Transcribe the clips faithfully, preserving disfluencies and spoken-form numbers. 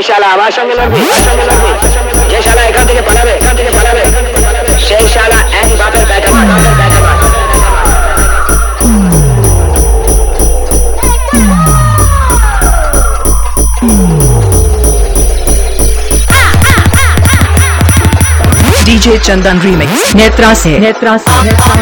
শালা আমার সঙ্গে লড়বি, আমার সঙ্গে লড়বি, যে শালা এখান থেকে পালাবে, এখান থেকে পালাবে, সেই শালা এক বাপের ব্যাটা মার, বাপের ব্যাটা মার। डीजे चंदन रीमिक्स नेत्रा से नेत्रा से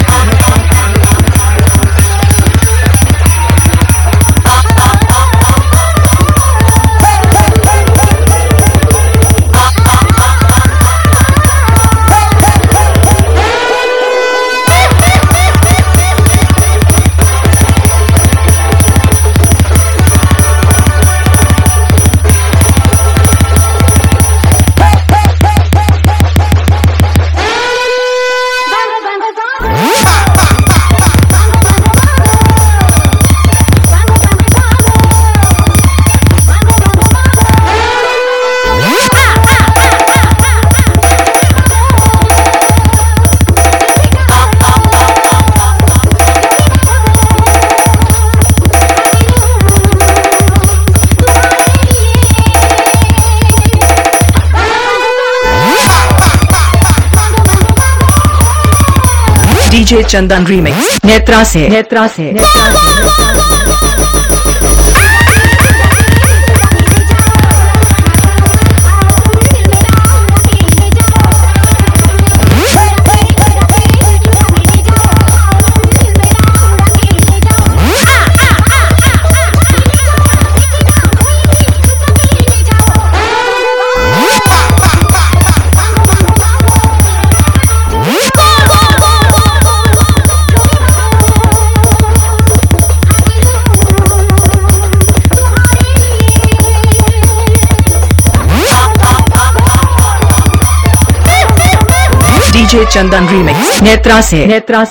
डीजे चंदन रीमिक्स नेत्रा से नेत्रा से नेत्रा से डीजे चंदन रीमिक्स नेत्रा से नेत्रा से